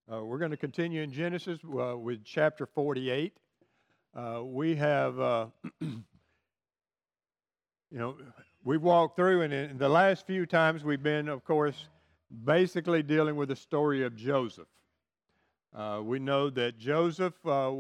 We're going to continue in Genesis with chapter 48. We have, we've walked through, and in the last few times we've been, of course, basically dealing with the story of Joseph. We know that Joseph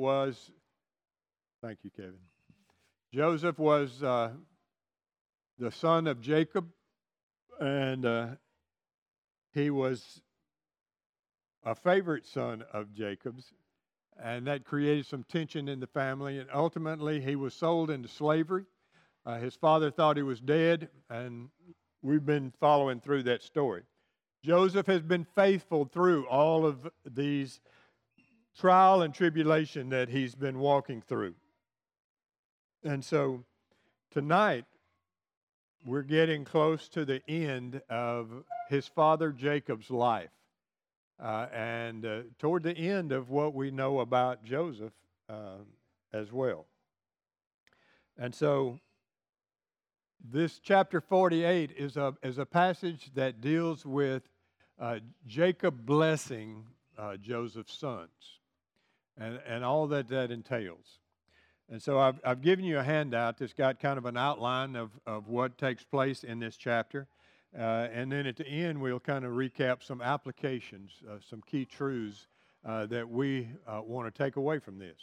thank you, Kevin. Joseph was the son of Jacob, and he was a favorite son of Jacob's, and that created some tension in the family, and ultimately he was sold into slavery. His father thought he was dead, and we've been following through that story. Joseph has been faithful through all of these trial and tribulation that he's been walking through. And so tonight, we're getting close to the end of his father Jacob's life. And toward the end of what we know about Joseph as well. And so this chapter 48 is a passage that deals with Jacob blessing Joseph's sons and all that entails. And so I've given you a handout that's got kind of an outline of what takes place in this chapter. And then at the end, we'll kind of recap some applications, some key truths that we want to take away from this.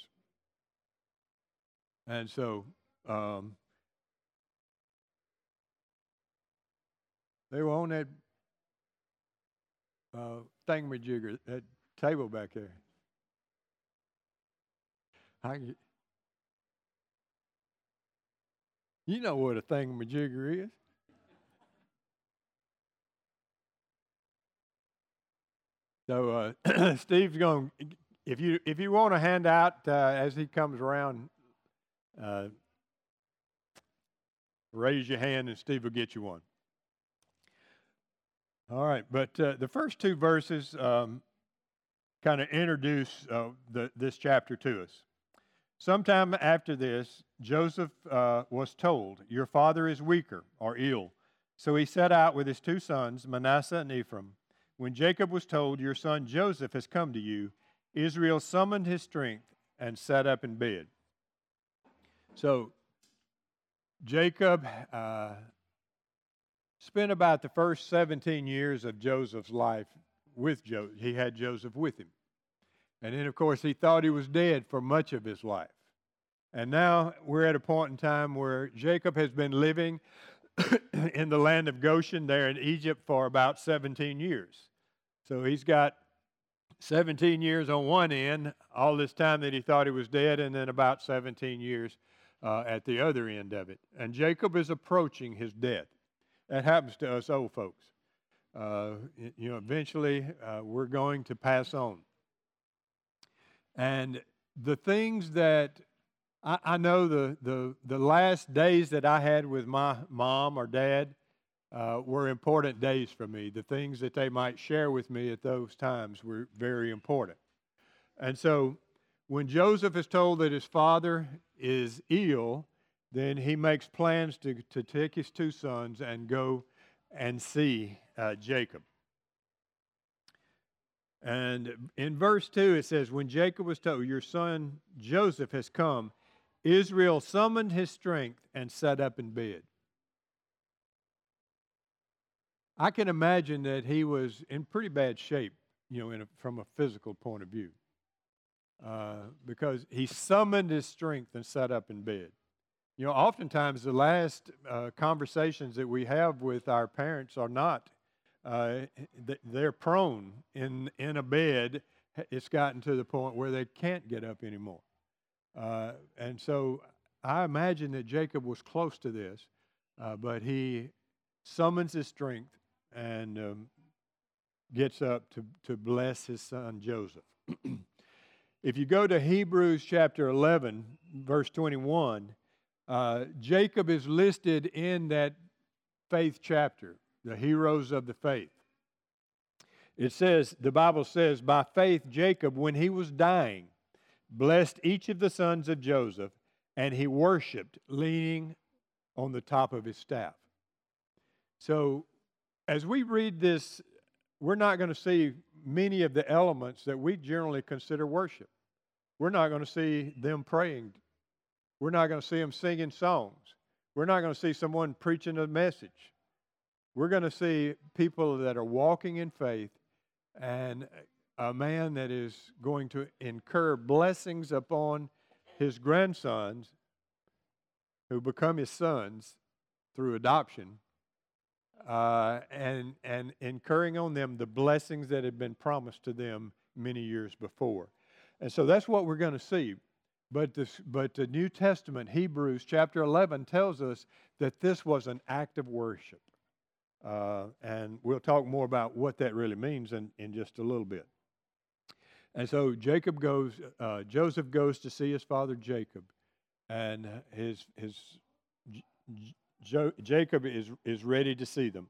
And so they were on that thingamajigger, that table back there. You know what a thingamajigger is. So Steve's going. If you want a handout as he comes around, raise your hand and Steve will get you one. All right, but the first two verses kind of introduce this chapter to us. Sometime after this, Joseph was told, "Your father is weaker or ill." So he set out with his two sons, Manasseh and Ephraim. When Jacob was told, "Your son Joseph has come to you," Israel summoned his strength and sat up in bed. So Jacob spent about the first 17 years of Joseph's life with Joseph. He had Joseph with him. And then, of course, he thought he was dead for much of his life. And now we're at a point in time where Jacob has been living in the land of Goshen there in Egypt for about 17 years. So he's got 17 years on one end, all this time that he thought he was dead, and then about 17 years at the other end of it. And Jacob is approaching his death. That happens to us old folks. Eventually we're going to pass on. And the things that I know the last days that I had with my mom or dad were important days for me. The things that they might share with me at those times were very important. And so when Joseph is told that his father is ill, then he makes plans to take his two sons and go and see Jacob. And in verse 2 it says, when Jacob was told, "Your son Joseph has come," Israel summoned his strength and sat up in bed. I can imagine that he was in pretty bad shape, from a physical point of view, because he summoned his strength and sat up in bed. Oftentimes the last conversations that we have with our parents are not. They're prone in a bed. It's gotten to the point where they can't get up anymore. And so I imagine that Jacob was close to this, but he summons his strength and gets up to bless his son Joseph. If you go to Hebrews chapter 11, verse 21, Jacob is listed in that faith chapter, the heroes of the faith. It says, the Bible says, "By faith Jacob, when he was dying, blessed each of the sons of Joseph, and he worshiped, leaning on the top of his staff." So as we read this, we're not going to see many of the elements that we generally consider worship. We're not going to see them praying. We're not going to see them singing songs. We're not going to see someone preaching a message. We're going to see people that are walking in faith and a man that is going to incur blessings upon his grandsons who become his sons through adoption, and incurring on them the blessings that had been promised to them many years before. And so that's what we're going to see. But the New Testament, Hebrews chapter 11, tells us that this was an act of worship. And we'll talk more about what that really means in just a little bit. And so Joseph goes to see his father Jacob, and Jacob is ready to see them.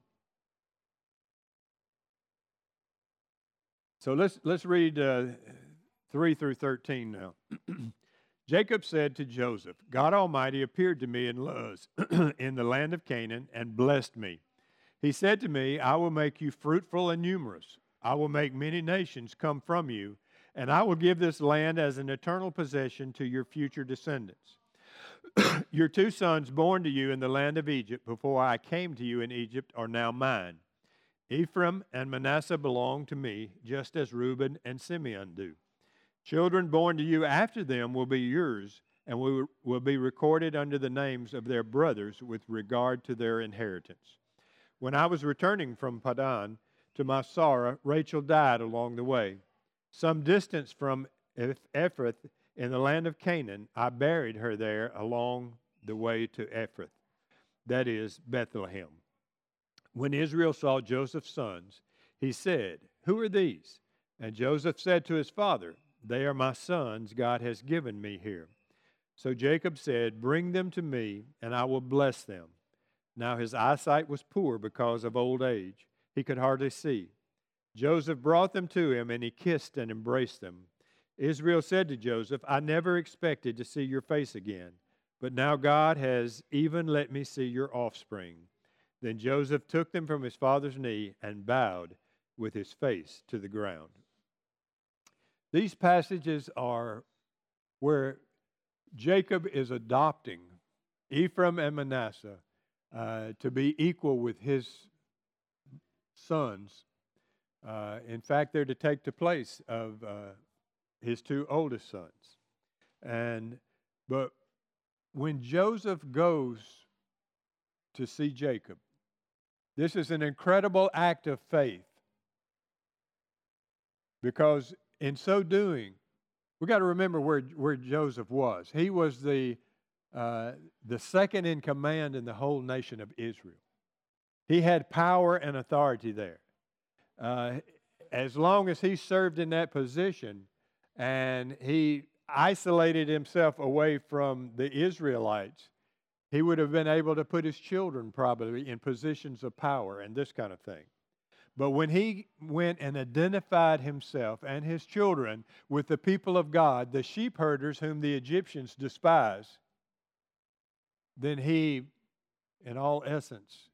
So let's read 3 through 13 now. Jacob said to Joseph, God Almighty appeared to me in Luz in the land of Canaan and blessed me. He said to me, I will make you fruitful and numerous. I will make many nations come from you, and I will give this land as an eternal possession to your future descendants. Your 2 sons born to you in the land of Egypt before I came to you in Egypt are now mine. Ephraim and Manasseh belong to me, just as Reuben and Simeon do. Children born to you after them will be yours, and will be recorded under the names of their brothers with regard to their inheritance. When I was returning from Padan to Masara, Rachel died along the way. Some distance from Ephrath in the land of Canaan, I buried her there along the way to Ephrath, that is, Bethlehem. When Israel saw Joseph's sons, he said, Who are these? And Joseph said to his father, They are my sons God has given me here. So Jacob said, Bring them to me, and I will bless them. Now his eyesight was poor because of old age. He could hardly see. Joseph brought them to him, and he kissed and embraced them. Israel said to Joseph, I never expected to see your face again, but now God has even let me see your offspring. Then Joseph took them from his father's knee and bowed with his face to the ground. These passages are where Jacob is adopting Ephraim and Manasseh to be equal with his sons. In fact, they're to take the place of his 2 oldest sons. But when Joseph goes to see Jacob, this is an incredible act of faith, because in so doing, we got to remember where Joseph was. He was the second in command in the whole nation of Israel. He had power and authority there. As long as he served in that position, and he isolated himself away from the Israelites, he would have been able to put his children probably in positions of power and this kind of thing. But when he went and identified himself and his children with the people of God, the sheep herders whom the Egyptians despise, then he, in all essence,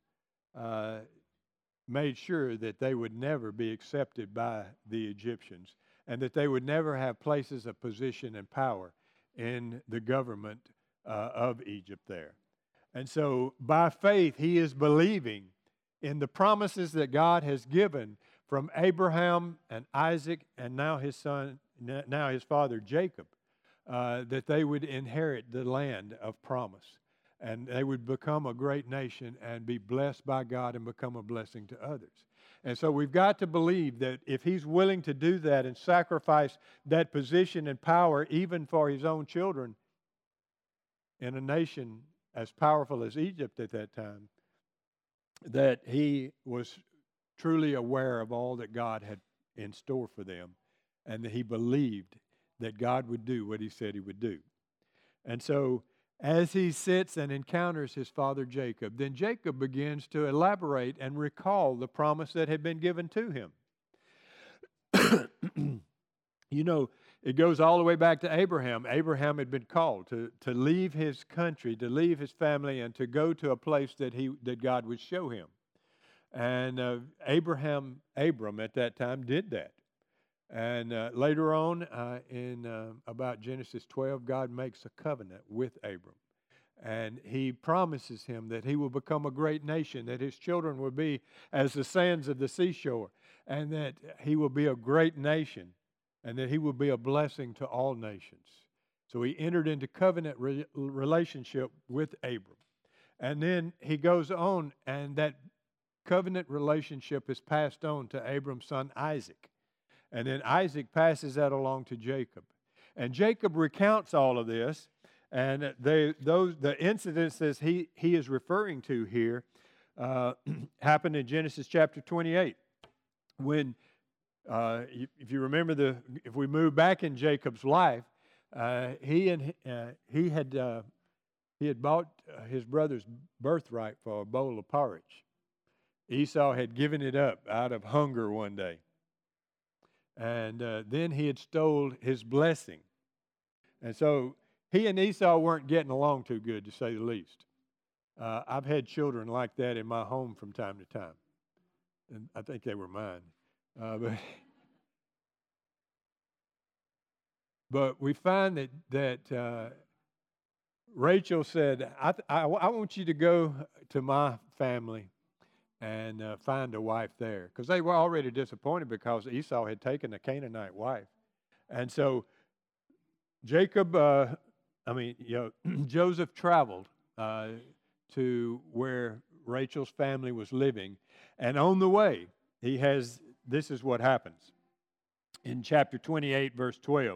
made sure that they would never be accepted by the Egyptians, and that they would never have places of position and power in the government of Egypt there. And so by faith, he is believing in the promises that God has given from Abraham and Isaac and now his father Jacob, that they would inherit the land of promise, and they would become a great nation and be blessed by God and become a blessing to others. And so we've got to believe that if he's willing to do that and sacrifice that position and power even for his own children in a nation as powerful as Egypt at that time, that he was truly aware of all that God had in store for them, and that he believed that God would do what he said he would do. And so as he sits and encounters his father Jacob, then Jacob begins to elaborate and recall the promise that had been given to him. You know, it goes all the way back to Abraham. Abraham had been called to leave his country, to leave his family, and to go to a place that God would show him. And Abram at that time did that. And later on in about Genesis 12, God makes a covenant with Abram. And he promises him that he will become a great nation, that his children will be as the sands of the seashore, and that he will be a great nation, and that he will be a blessing to all nations. So he entered into covenant relationship with Abram. And then he goes on, and that covenant relationship is passed on to Abram's son Isaac. And then Isaac passes that along to Jacob. And Jacob recounts all of this. And the incidents that he is referring to here happened in Genesis chapter 28. When, if you remember, if we move back in Jacob's life, he had bought his brother's birthright for a bowl of porridge. Esau had given it up out of hunger one day, and then he had stole his blessing, and so he and Esau weren't getting along too good, to say the least. I've had children like that in my home from time to time, and I think they were mine. But we find that Rachel said, I want you to go to my family and find a wife there. Because they were already disappointed because Esau had taken a Canaanite wife. And so Jacob, Joseph traveled to where Rachel's family was living. And on the way, this is what happens. In chapter 28, verse 12.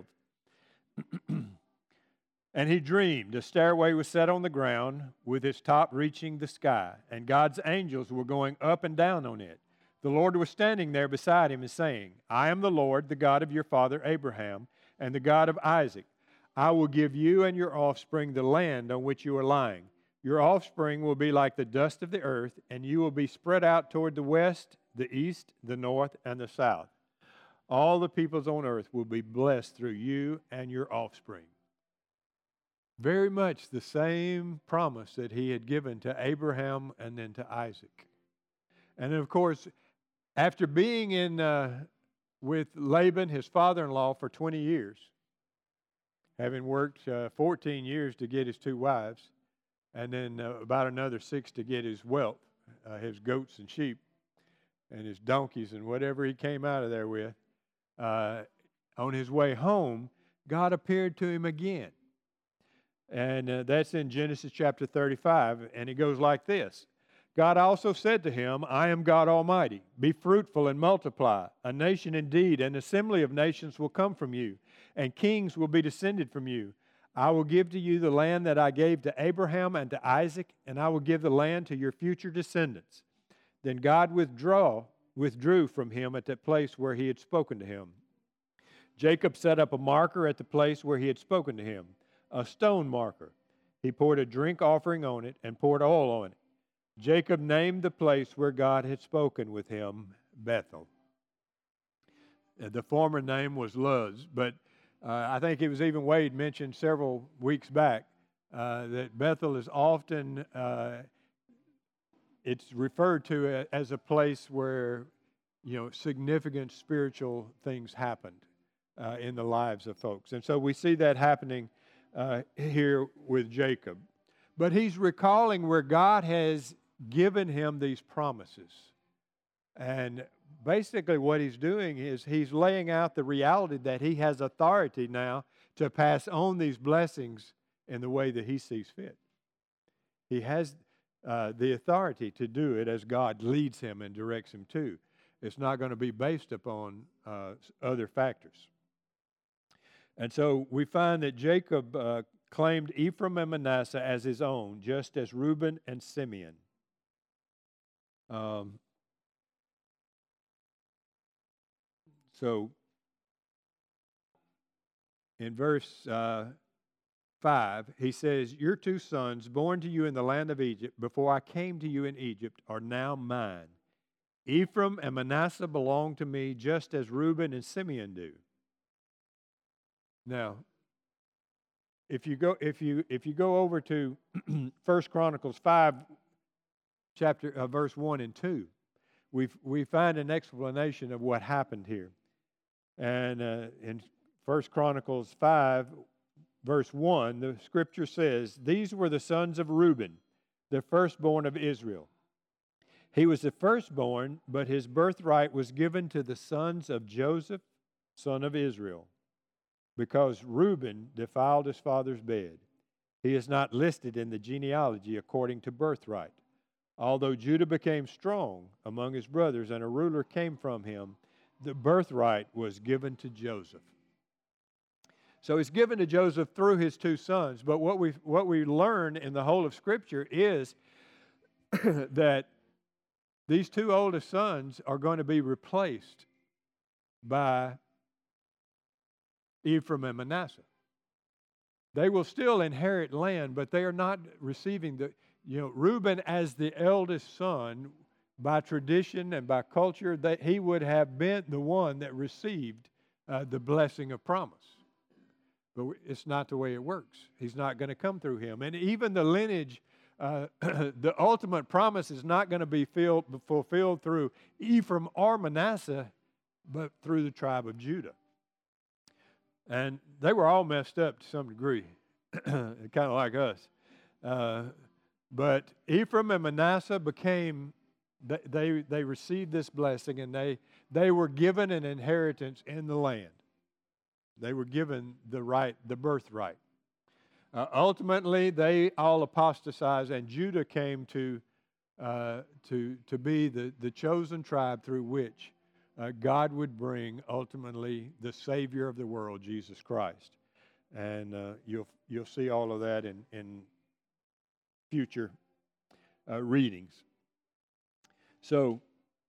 And he dreamed, a stairway was set on the ground with its top reaching the sky, and God's angels were going up and down on it. The Lord was standing there beside him and saying, I am the Lord, the God of your father Abraham, and the God of Isaac. I will give you and your offspring the land on which you are lying. Your offspring will be like the dust of the earth, and you will be spread out toward the west, the east, the north, and the south. All the peoples on earth will be blessed through you and your offspring. Very much the same promise that he had given to Abraham and then to Isaac. And then, of course, after being with Laban, his father-in-law, for 20 years, having worked 14 years to get his 2 wives, and then about another 6 to get his wealth, his goats and sheep, and his donkeys and whatever he came out of there with, on his way home, God appeared to him again. And that's in Genesis chapter 35, and it goes like this. God also said to him, I am God Almighty. Be fruitful and multiply. A nation indeed, an assembly of nations will come from you, and kings will be descended from you. I will give to you the land that I gave to Abraham and to Isaac, and I will give the land to your future descendants. Then God withdrew from him at that place where he had spoken to him. Jacob set up a marker at the place where he had spoken to him, a stone marker. He poured a drink offering on it and poured oil on it. Jacob named the place where God had spoken with him Bethel. The former name was Luz, but I think it was even Wade mentioned several weeks back that Bethel is often, it's referred to as a place where, significant spiritual things happened in the lives of folks. And so we see that happening here with Jacob. But he's recalling where God has given him these promises. And basically what he's doing is he's laying out the reality that he has authority now to pass on these blessings in the way that he sees fit. He has the authority to do it as God leads him and directs him to. It's not going to be based upon other factors. And so we find that Jacob claimed Ephraim and Manasseh as his own, just as Reuben and Simeon. So in verse 5, he says, your 2 sons born to you in the land of Egypt before I came to you in Egypt are now mine. Ephraim and Manasseh belong to me just as Reuben and Simeon do. Now, if you go over to 1 Chronicles 5, verse 1 and 2, we find an explanation of what happened here. And in 1 Chronicles 5, verse 1, the scripture says, "These were the sons of Reuben, the firstborn of Israel. He was the firstborn, but his birthright was given to the sons of Joseph, son of Israel, because Reuben defiled his father's bed. He is not listed in the genealogy according to birthright. Although Judah became strong among his brothers and a ruler came from him, the birthright was given to Joseph." So it's given to Joseph through his two sons. But what we learn in the whole of Scripture is that these two oldest sons are going to be replaced by Ephraim and Manasseh. They will still inherit land, but they are not receiving Reuben as the eldest son, by tradition and by culture, that he would have been the one that received the blessing of promise. But it's not the way it works. He's not going to come through him. And even the lineage, the ultimate promise is not going to be fulfilled through Ephraim or Manasseh, but through the tribe of Judah. And they were all messed up to some degree, kind of like us. But Ephraim and Manasseh they received this blessing, and they were given an inheritance in the land. They were given the birthright. Ultimately, they all apostatized, and Judah came to be the chosen tribe through which God would bring ultimately the Savior of the world, Jesus Christ. And you'll see all of that in future readings. So,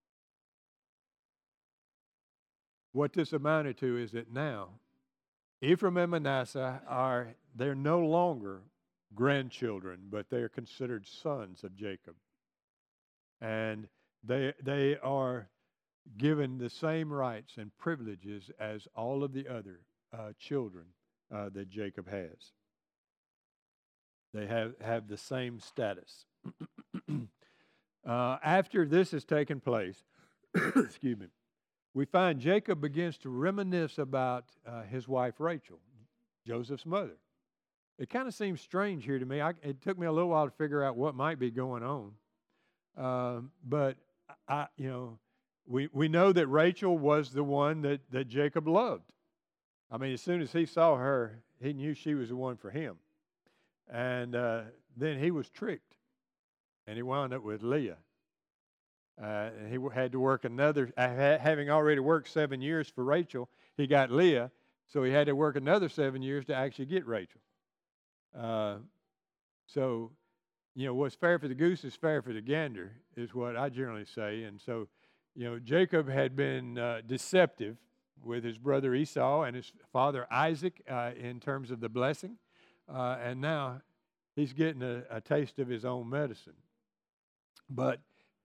what this amounted to is that now Ephraim and Manasseh they're no longer grandchildren, but they are considered sons of Jacob. And they are given the same rights and privileges as all of the other children that Jacob has. They have the same status. After this has taken place, excuse me, we find Jacob begins to reminisce about his wife Rachel, Joseph's mother. It kind of seems strange here to me. It took me a little while to figure out what might be going on. But we know that Rachel was the one that Jacob loved. I mean, as soon as he saw her, he knew she was the one for him. And then he was tricked, and he wound up with Leah. And he had to work having already worked 7 years for Rachel, he got Leah, so he had to work another 7 years to actually get Rachel. So, what's fair for the goose is fair for the gander, is what I generally say. And so, Jacob had been deceptive with his brother Esau and his father Isaac in terms of the blessing. And now he's getting a taste of his own medicine. But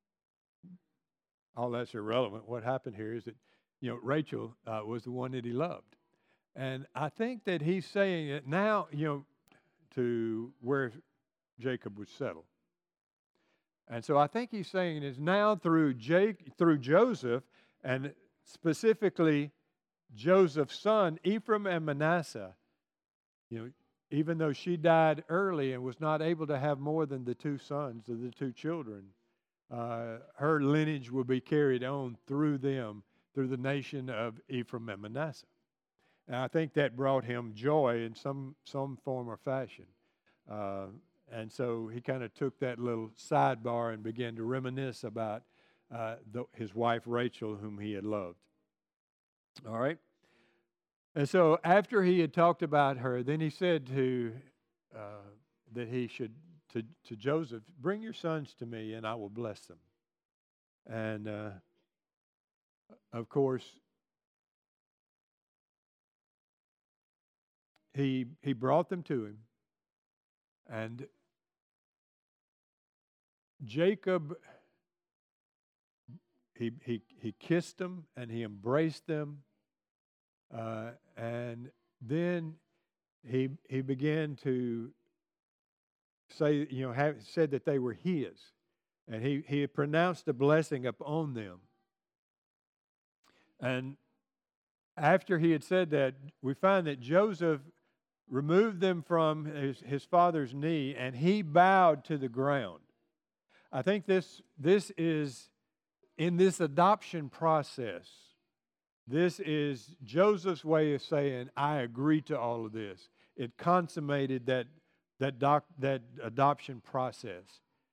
all that's irrelevant. What happened here is that, Rachel was the one that he loved. And I think that he's saying it now, to where Jacob would settle. And so I think he's saying is now through Joseph, and specifically Joseph's son, Ephraim and Manasseh, even though she died early and was not able to have more than the two sons or the two children, her lineage will be carried on through them, through the nation of Ephraim and Manasseh. And I think that brought him joy in some form or fashion. And so he kind of took that little sidebar and began to reminisce about his wife Rachel, whom he had loved. All right? And so after he had talked about her, then he said that he should, to Joseph, "Bring your sons to me and I will bless them." And of course, he brought them to him. And Jacob, he kissed them and he embraced them. And then he began to say, said that they were his. And he had pronounced a blessing upon them. And after he had said that, we find that Joseph removed them from his father's knee, and he bowed to the ground. I think this is, in this adoption process, this is Joseph's way of saying, I agree to all of this. It consummated that adoption process.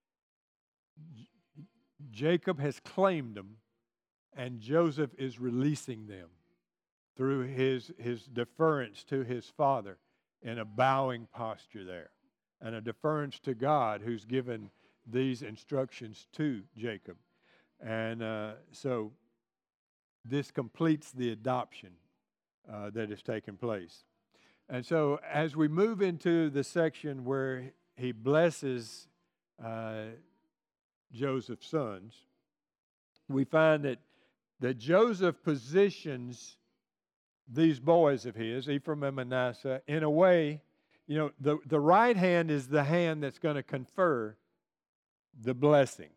Jacob has claimed them, and Joseph is releasing them through his deference to his father in a bowing posture there, and a deference to God who's given these instructions to Jacob. And so this completes the adoption that has taken place. And so as we move into the section where he blesses Joseph's sons, we find that Joseph positions these boys of his, Ephraim and Manasseh, in a way, the right hand is the hand that's going to confer the blessing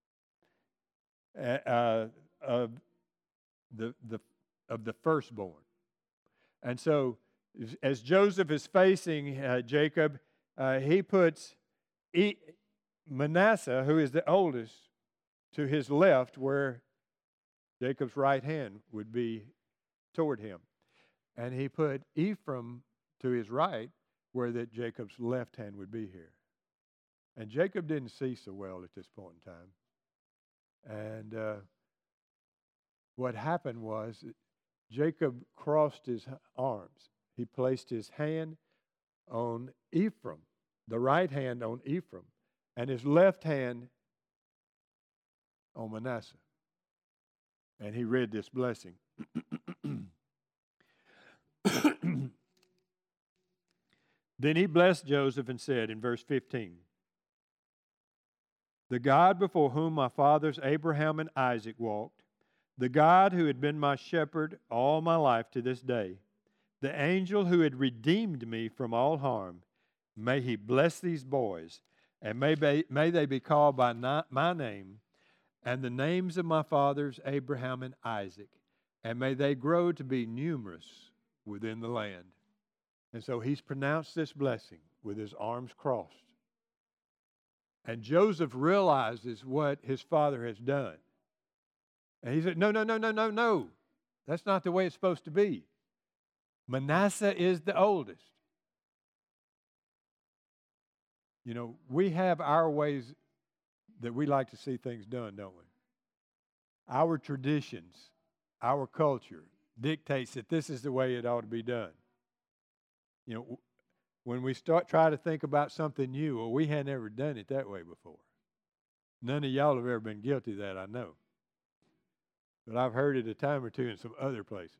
of the firstborn. And so as Joseph is facing Jacob, he puts Manasseh, who is the oldest, to his left, where Jacob's right hand would be toward him. And he put Ephraim to his right, where that Jacob's left hand would be here. And Jacob didn't see so well at this point in time. And what happened was Jacob crossed his arms. He placed his hand on Ephraim, the right hand on Ephraim, and his left hand on Manasseh. And he read this blessing. Then he blessed Joseph and said in verse 15, the God before whom my fathers Abraham and Isaac walked, the God who had been my shepherd all my life to this day, the angel who had redeemed me from all harm, may he bless these boys, and may they be called by my name and the names of my fathers Abraham and Isaac, and may they grow to be numerous within the land. And so he's pronounced this blessing with his arms crossed. And Joseph realizes what his father has done. And he said, no. That's not the way it's supposed to be. Manasseh is the oldest. We have our ways that we like to see things done, don't we? Our traditions, our culture dictates that this is the way it ought to be done. When we try to think about something new, well, we had never done it that way before. None of y'all have ever been guilty of that, I know. But I've heard it a time or two in some other places.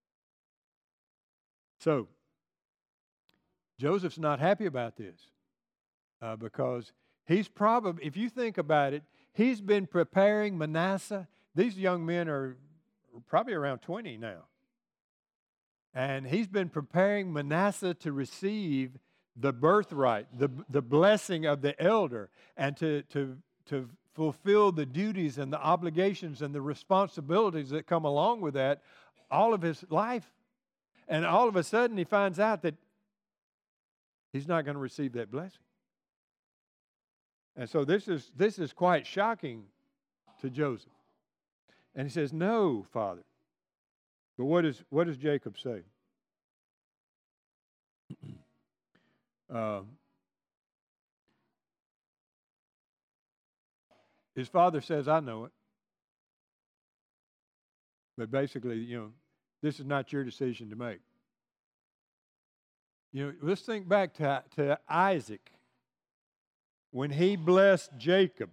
So, Joseph's not happy about this because he's probably, if you think about it, he's been preparing Manasseh. These young men are probably around 20 now. And he's been preparing Manasseh to receive the birthright, the blessing of the elder, and to fulfill the duties and the obligations and the responsibilities that come along with that all of his life. And all of a sudden he finds out that he's not going to receive that blessing. And so this is quite shocking to Joseph. And he says, no, Father. But what does Jacob say? His father says, I know it. But basically, this is not your decision to make. Let's think back to Isaac. When he blessed Jacob,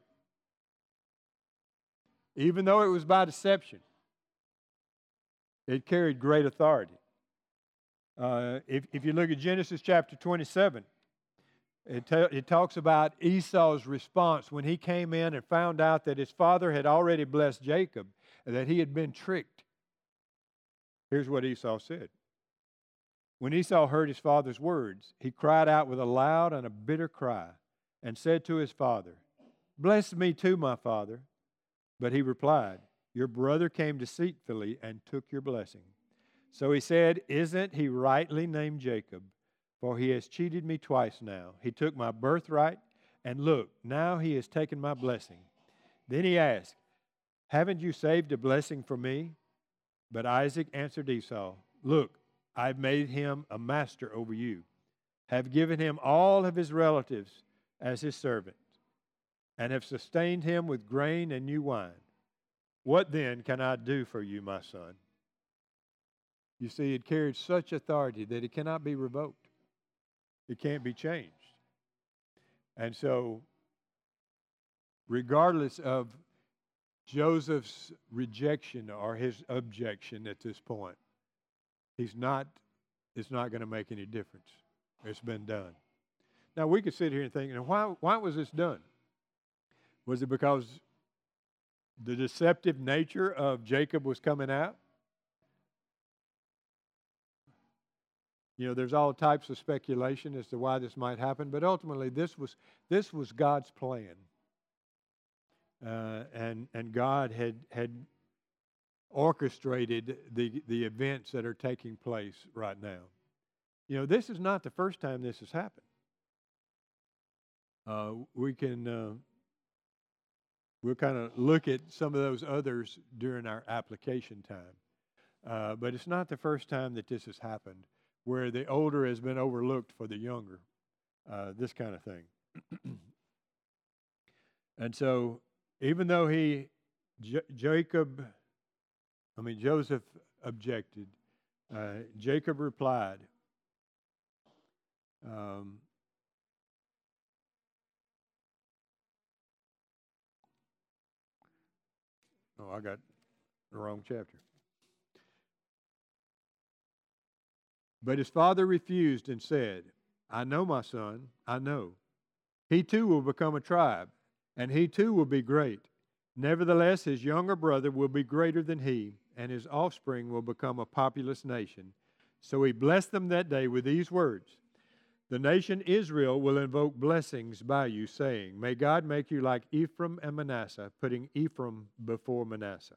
even though it was by deception, it carried great authority. If you look at Genesis chapter 27, it talks about Esau's response when he came in and found out that his father had already blessed Jacob and that he had been tricked. Here's what Esau said. When Esau heard his father's words, he cried out with a loud and a bitter cry and said to his father, "Bless me too, my father." But he replied, "Your brother came deceitfully and took your blessing." So he said, "Isn't he rightly named Jacob? For he has cheated me twice now. He took my birthright, and look, now he has taken my blessing." Then he asked, "Haven't you saved a blessing for me?" But Isaac answered Esau, "Look, I've made him a master over you, have given him all of his relatives as his servant, and have sustained him with grain and new wine. What then can I do for you, my son?" You see, it carried such authority that it cannot be revoked. It can't be changed. And so, regardless of Joseph's rejection or his objection at this point, it's not going to make any difference. It's been done. Now, we could sit here and think, why was this done? Was it because the deceptive nature of Jacob was coming out? There's all types of speculation as to why this might happen, but ultimately this was God's plan. And God had orchestrated the events that are taking place right now. This is not the first time this has happened. We'll kind of look at some of those others during our application time. But it's not the first time that this has happened, where the older has been overlooked for the younger, this kind of thing. And so, even though Joseph objected, Jacob replied. I got the wrong chapter. But his father refused and said, "I know, my son, I know. He too will become a tribe, and he too will be great. Nevertheless, his younger brother will be greater than he, and his offspring will become a populous nation." So he blessed them that day with these words: "The nation Israel will invoke blessings by you, saying, 'May God make you like Ephraim and Manasseh,'" putting Ephraim before Manasseh.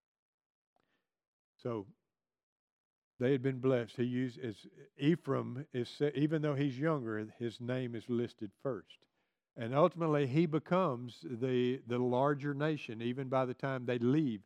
So they had been blessed. Ephraim is, even though he's younger, his name is listed first. And ultimately, he becomes the larger nation, even by the time they leave,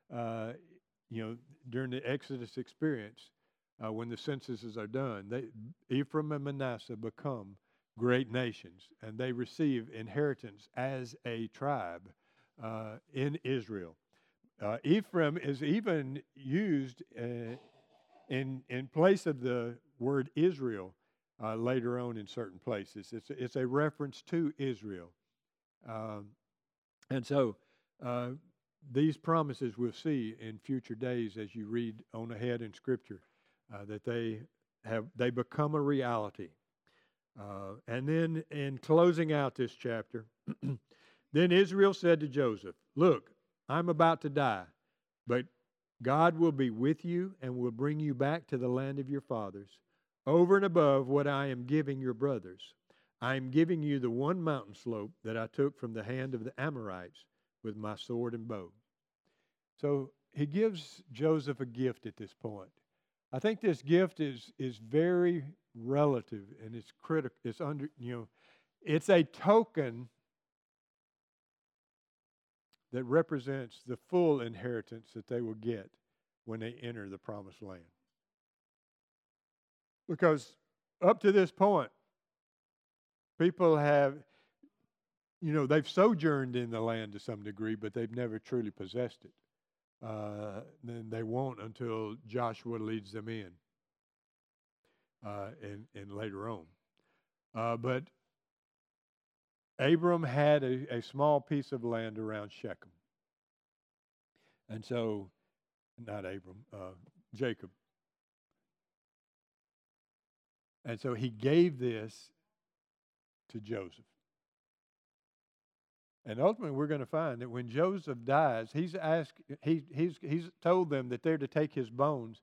during the Exodus experience, when the censuses are done. Ephraim and Manasseh become great nations, and they receive inheritance as a tribe in Israel. Ephraim is even used in place of the word Israel later on in certain places. It's a reference to Israel. And so these promises we'll see in future days as you read on ahead in Scripture, that they become a reality. And then in closing out this chapter, then Israel said to Joseph, "Look, I'm about to die, but God will be with you and will bring you back to the land of your fathers, over and above what I am giving your brothers. I am giving you the one mountain slope that I took from the hand of the Amorites with my sword and bow." So he gives Joseph a gift at this point. I think this gift is very relative, and it's critical. It's a token that represents the full inheritance that they will get when they enter the promised land. Because up to this point, people have, they've sojourned in the land to some degree, but they've never truly possessed it. Then they won't until Joshua leads them in, and later on. But Abram had a small piece of land around Shechem. And so, not Abram, Jacob. And so he gave this to Joseph. And ultimately, we're going to find that when Joseph dies, he's told them that they're to take his bones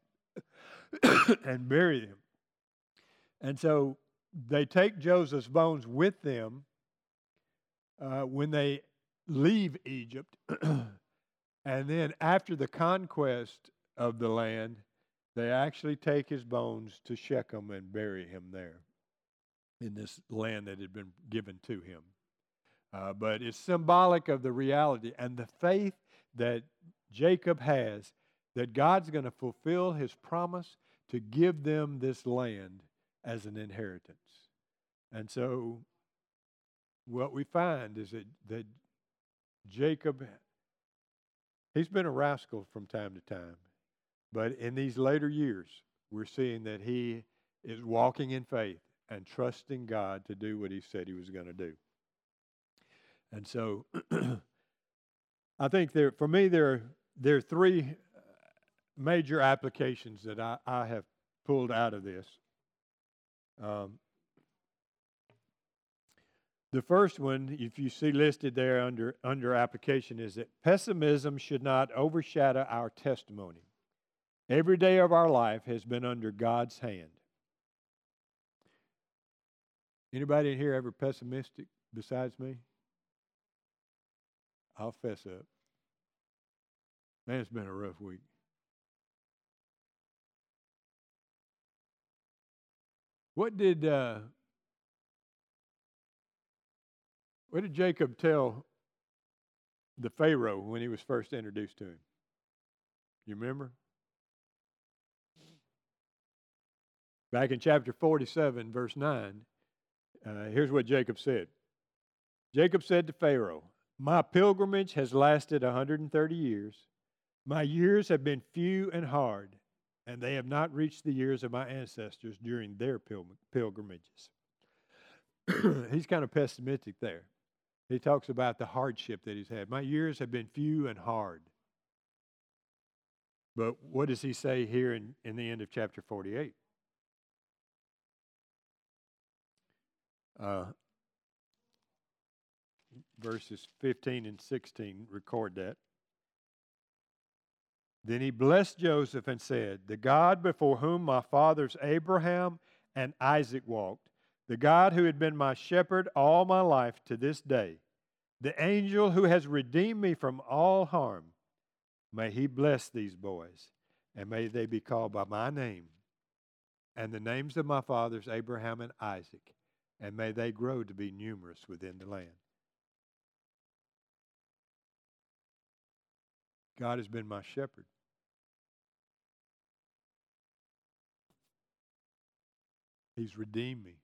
and bury them. And so they take Joseph's bones with them when they leave Egypt. And then after the conquest of the land, they actually take his bones to Shechem and bury him there in this land that had been given to him. But it's symbolic of the reality and the faith that Jacob has that God's going to fulfill his promise to give them this land as an inheritance. And so what we find is that Jacob, he's been a rascal from time to time. But in these later years, we're seeing that he is walking in faith and trusting God to do what he said he was going to do. And so I think for me, there are three major applications that I have pulled out of this. The first one, if you see listed there under application, is that pessimism should not overshadow our testimony. Every day of our life has been under God's hand. Anybody in here ever pessimistic besides me? I'll fess up. Man, it's been a rough week. What did Jacob tell the Pharaoh when he was first introduced to him? You remember? Back in chapter 47, verse 9, here's what Jacob said. Jacob said to Pharaoh, "My pilgrimage has lasted 130 years. My years have been few and hard, and they have not reached the years of my ancestors during their pilgrimages." He's kind of pessimistic there. He talks about the hardship that he's had. My years have been few and hard. But what does he say here in the end of chapter 48? Verses 15 and 16 record that. Then he blessed Joseph and said, "The God before whom my fathers Abraham and Isaac walked, the God who had been my shepherd all my life to this day, the angel who has redeemed me from all harm, may he bless these boys, and may they be called by my name and the names of my fathers Abraham and Isaac, and may they grow to be numerous within the land." God has been my shepherd. He's redeemed me.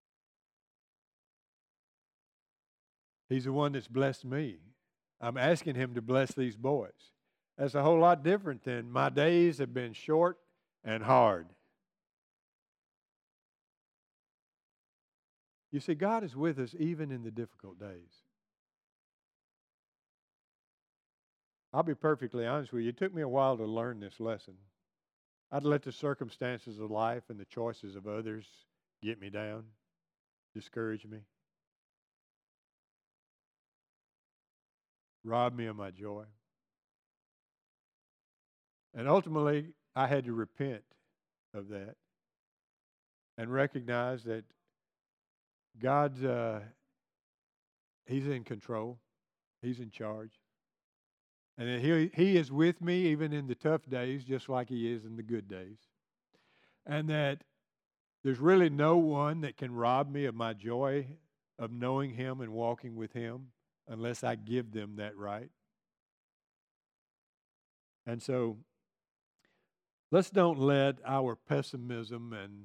He's the one that's blessed me. I'm asking him to bless these boys. That's a whole lot different than my days have been short and hard. You see, God is with us even in the difficult days. I'll be perfectly honest with you. It took me a while to learn this lesson. I'd let the circumstances of life and the choices of others get me down, discourage me, rob me of my joy. And ultimately, I had to repent of that and recognize that God's, He's in control. He's in charge. And that he is with me even in the tough days, just like He is in the good days. And that there's really no one that can rob me of my joy of knowing Him and walking with Him unless I give them that right. And so, let's don't let our pessimism and,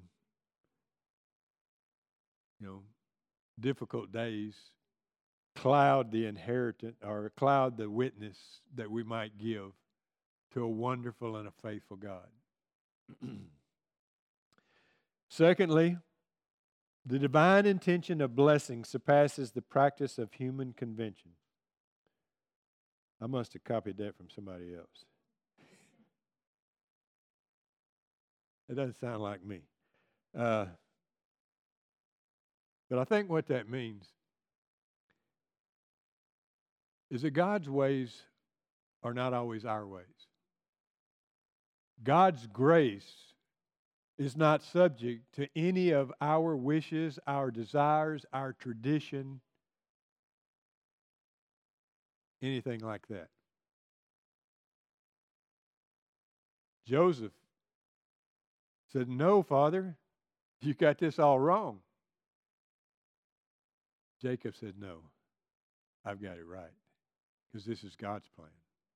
difficult days cloud the inheritance or cloud the witness that we might give to a wonderful and a faithful God. Secondly, the divine intention of blessing surpasses the practice of human convention. I must have copied that from somebody else. It doesn't sound like me. But I think what that means is that God's ways are not always our ways. God's grace is not subject to any of our wishes, our desires, our tradition, anything like that. Joseph said, "No, Father, you got this all wrong." Jacob said, "No, I've got it right, because this is God's plan."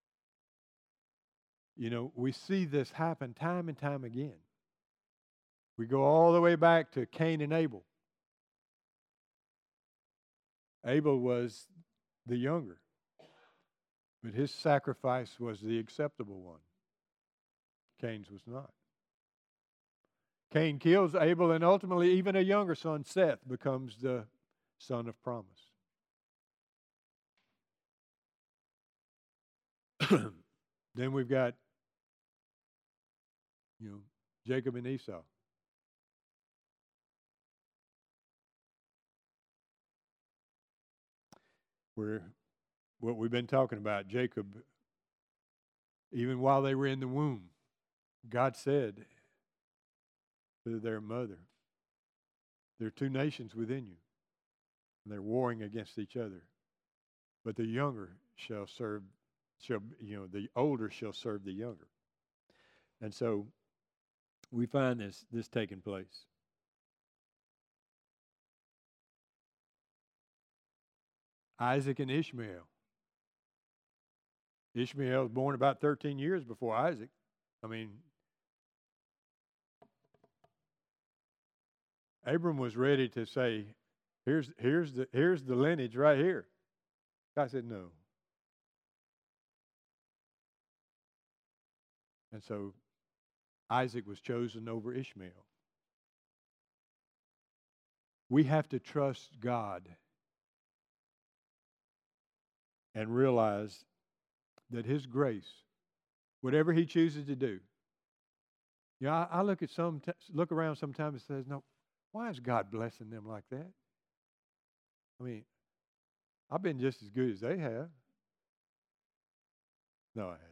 You know, we see this happen time and time again. We go all the way back to Cain and Abel. Abel was the younger, but his sacrifice was the acceptable one. Cain's was not. Cain kills Abel, and ultimately even a younger son, Seth, becomes the son of promise. Then we've got, Jacob and Esau. What we've been talking about, Jacob, even while they were in the womb, God said to their mother, "There are two nations within you, and they're warring against each other. But the younger shall serve, the older shall serve the younger." And so we find this taking place. Isaac and Ishmael. Ishmael was born about 13 years before Isaac. I mean, Abram was ready to say, here's the lineage right here. God said no. And so Isaac was chosen over Ishmael. We have to trust God and realize that His grace, whatever He chooses to do. I look around sometimes and says, "No, why is God blessing them like that? I mean, I've been just as good as they have." No, I hadn't.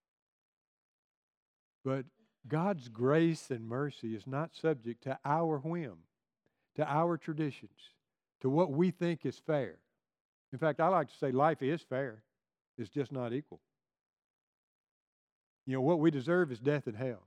But God's grace and mercy is not subject to our whim, to our traditions, to what we think is fair. In fact, I like to say life is fair. It's just not equal. What we deserve is death and hell.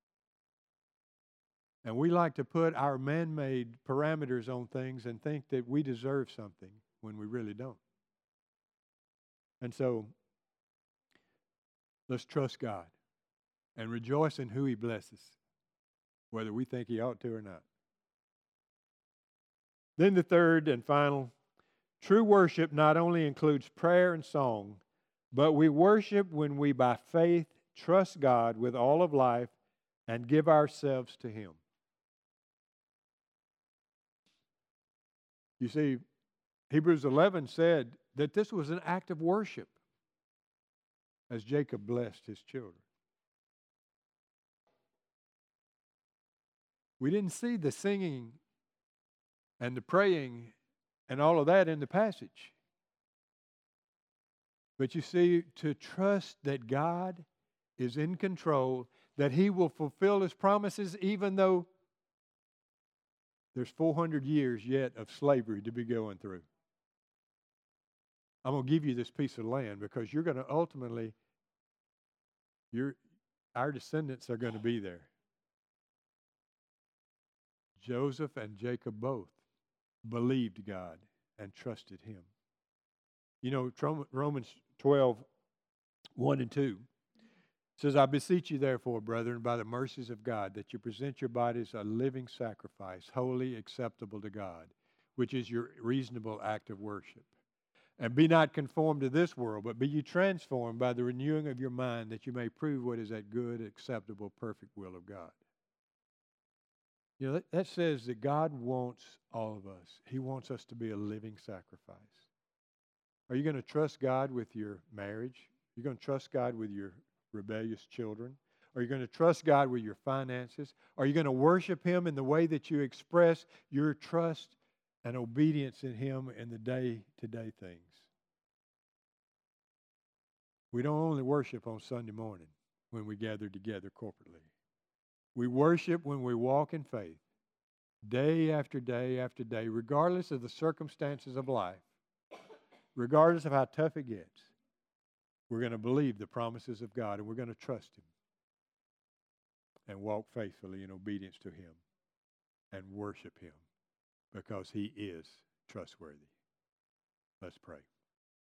And we like to put our man-made parameters on things and think that we deserve something when we really don't. And so, let's trust God and rejoice in who He blesses, whether we think He ought to or not. Then the third and final, true worship not only includes prayer and song, but we worship when we by faith trust God with all of life and give ourselves to Him. You see, Hebrews 11 said that this was an act of worship as Jacob blessed his children. We didn't see the singing and the praying and all of that in the passage. But you see, to trust that God is in control, that He will fulfill His promises even though there's 400 years yet of slavery to be going through. I'm going to give you this piece of land because you're going to ultimately, our descendants are going to be there. Joseph and Jacob both believed God and trusted Him. Romans 12, 1 and 2 says, "I beseech you therefore, brethren, by the mercies of God, that you present your bodies a living sacrifice, wholly acceptable to God, which is your reasonable act of worship. And be not conformed to this world, but be ye transformed by the renewing of your mind, that you may prove what is that good, acceptable, perfect will of God." That says that God wants all of us. He wants us to be a living sacrifice. Are you going to trust God with your marriage? Are you going to trust God with your rebellious children? Are you going to trust God with your finances? Are you going to worship Him in the way that you express your trust and obedience in Him in the day-to-day things? We don't only worship on Sunday morning when we gather together corporately. We worship when we walk in faith, day after day after day, regardless of the circumstances of life, regardless of how tough it gets. We're going to believe the promises of God, and we're going to trust Him. and walk faithfully in obedience to Him and worship Him because He is trustworthy. Let's pray.